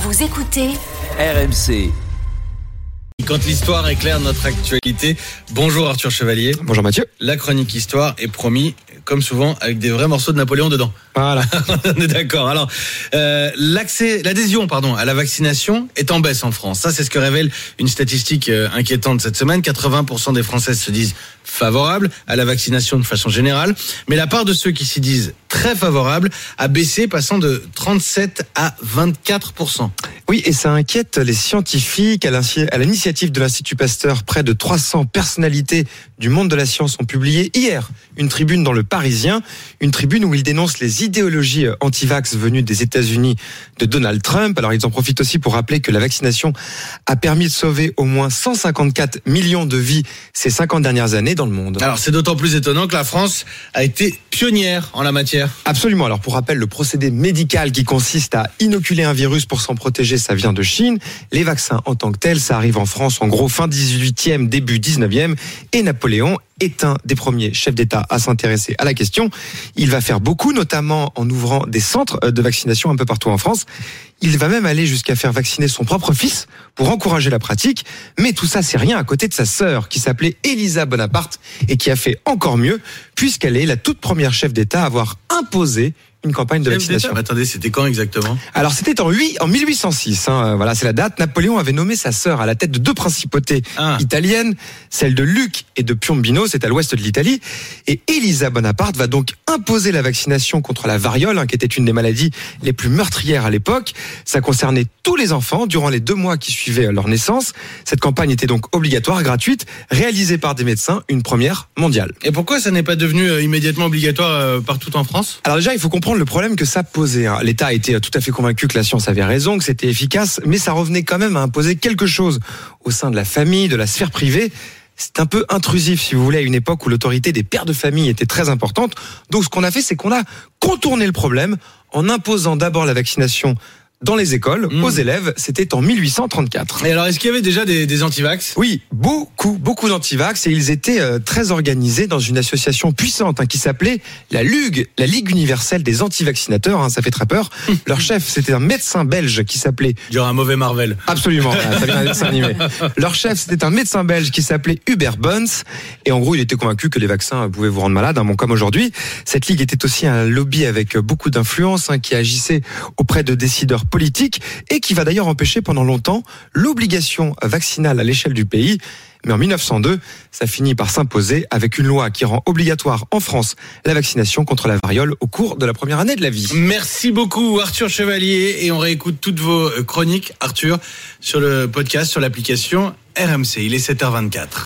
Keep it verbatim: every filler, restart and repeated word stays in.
Vous écoutez R M C. Quand l'histoire éclaire notre actualité. Bonjour Arthur Chevalier. Bonjour Mathieu. La chronique histoire est promis, comme souvent, avec des vrais morceaux de Napoléon dedans. Voilà. On est d'accord. Alors, euh, l'accès, l'adhésion, pardon, à la vaccination est en baisse en France. Ça, c'est ce que révèle une statistique euh, inquiétante cette semaine. quatre-vingts pour cent des Françaises se disent favorables à la vaccination de façon générale, mais la part de ceux qui s'y disent très favorables a baissé, passant de trente-sept à vingt-quatre pour cent. Oui, et ça inquiète les scientifiques. À l'initiative de l'Institut Pasteur, près de trois cents personnalités du monde de la science ont publié hier une tribune dans Le Parisien, une tribune où ils dénoncent les idéologies anti-vax venues des États-Unis de Donald Trump. Alors ils en profitent aussi pour rappeler que la vaccination a permis de sauver au moins cent cinquante-quatre millions de vies ces cinquante dernières années dans le monde. Alors c'est d'autant plus étonnant que la France a été pionnière en la matière. Absolument. Alors pour rappel, le procédé médical qui consiste à inoculer un virus pour s'en protéger, ça vient de Chine. Les vaccins en tant que tels, ça arrive en France en gros fin dix-huitième, début dix-neuvième. Et Napoléon est un des premiers chefs d'État à s'intéresser à la question. Il va faire beaucoup, notamment en ouvrant des centres de vaccination un peu partout en France. Il va même aller jusqu'à faire vacciner son propre fils pour encourager la pratique. Mais tout ça, c'est rien à côté de sa sœur, qui s'appelait Élisa Bonaparte et qui a fait encore mieux, puisqu'elle est la toute première chef d'État à avoir imposé une campagne de vaccination. Mais attendez, c'était quand exactement ? Alors c'était en, en mille huit cent six, hein, voilà, c'est la date. Napoléon avait nommé sa sœur à la tête de deux principautés ah. italiennes, celle de Lucques et de Piombino, c'est à l'ouest de l'Italie. Et Élisa Bonaparte va donc imposer la vaccination contre la variole, hein, qui était une des maladies les plus meurtrières à l'époque. Ça concernait tous les enfants durant les deux mois qui suivaient leur naissance. Cette campagne était donc obligatoire, gratuite, réalisée par des médecins, une première mondiale. Et pourquoi ça n'est pas devenu euh, immédiatement obligatoire euh, partout en France ? Alors déjà, il faut comprendre le problème que ça posait. L'État a été tout à fait convaincu que la science avait raison, que c'était efficace, mais ça revenait quand même à imposer quelque chose au sein de la famille, de la sphère privée. C'est un peu intrusif, si vous voulez, à une époque où l'autorité des pères de famille était très importante. Donc ce qu'on a fait, c'est qu'on a contourné le problème en imposant d'abord la vaccination dans les écoles, mmh. aux élèves. C'était en mille huit cent trente-quatre. Et alors, est-ce qu'il y avait déjà des, des antivax ? Oui, beaucoup, beaucoup d'antivax, et ils étaient euh, très organisés dans une association puissante hein, qui s'appelait la Ligue, la Ligue universelle des antivaccinateurs. Hein, ça fait très peur. Leur chef, c'était un médecin belge qui s'appelait. Genre un mauvais Marvel. Absolument. Ça vient d'un dessin animé. Leur chef, c'était un médecin belge qui s'appelait Hubert Bonds, et en gros, il était convaincu que les vaccins pouvaient vous rendre malade, hein, bon, comme aujourd'hui. Cette ligue était aussi un lobby avec beaucoup d'influence hein, qui agissait auprès de décideurs politique et qui va d'ailleurs empêcher pendant longtemps l'obligation vaccinale à l'échelle du pays. Mais en mille neuf cent deux, ça finit par s'imposer avec une loi qui rend obligatoire en France la vaccination contre la variole au cours de la première année de la vie. Merci beaucoup Arthur Chevalier, et on réécoute toutes vos chroniques, Arthur, sur le podcast, sur l'application R M C. Il est sept heures vingt-quatre.